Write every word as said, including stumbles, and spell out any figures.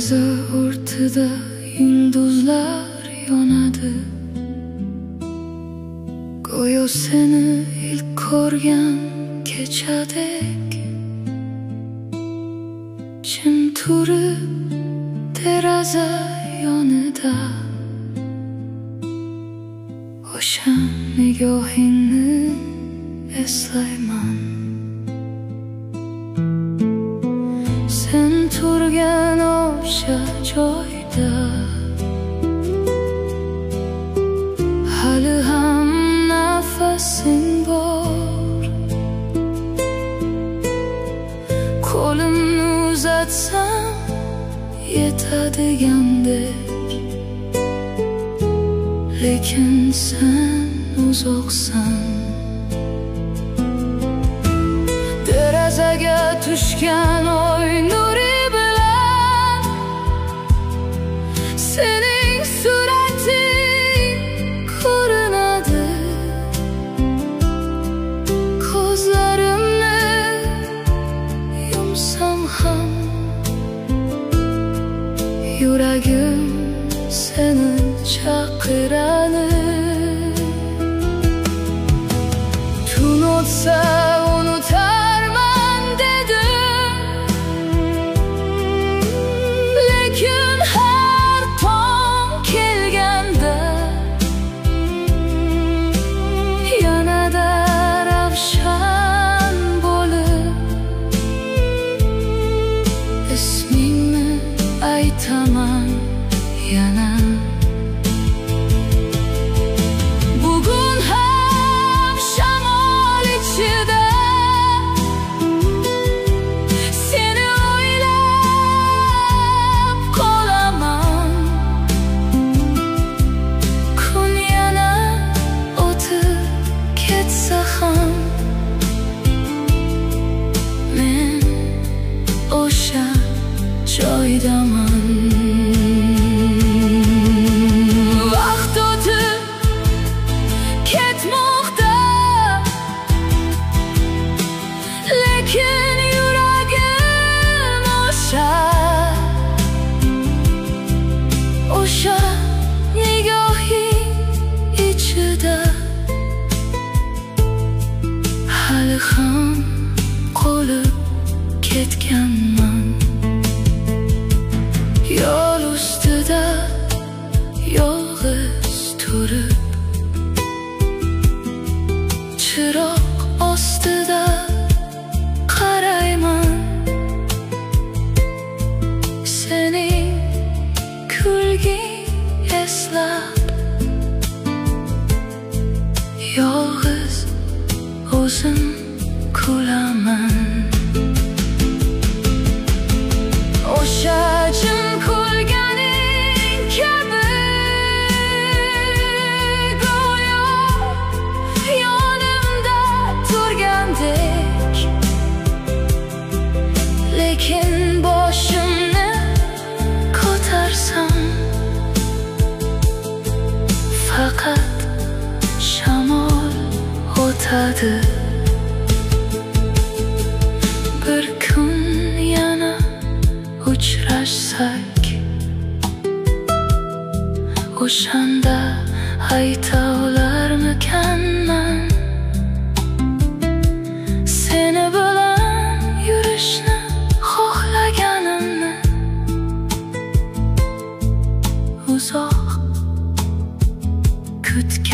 deraza ortida yulduzlar yonadi. Go'yo seni ilk ko'rgan kechadek jim turib deraza yonida o'sha nigohingni eslayman. Sen turgan o'sha joyda hali ham nafasing bor. Qo'limni uzatsam yetadigandek, lekin sen uzoqsan. Derazaga tushgan oy nuri bilan sening surating ko'rinadi. Ko'zlarimni yumsam ham yuragim seni chaqiradi. Tun o'tsa unutarman dedim, lekin har tong kelganda yanada ravshan bo'lib ismingni aytaman yana. Bugun ham shamol ichida seni o'ylab qolaman. Kun yana o'tib ketsa ham men o'sha joydaman. Vaqt o'tib ketmoqda, lekin yuragim o'sha o'sha nigohing ichida hali ham qolib ketganman. Yo'l ustida yolg'iz turib, chiroq ostida qarayman. Sening kulging eslab yolg'iz o'zim kulaman. O'sha jim kulganing kabi go'yo yonimda turgandek, lekin boshimni ko'tarsam faqat shamol o'tadi. Bir kun yana uchrashsak, o'shanda ayta olarmikanman seni bilan yurishni xohlaganimni. Uzoq kutgan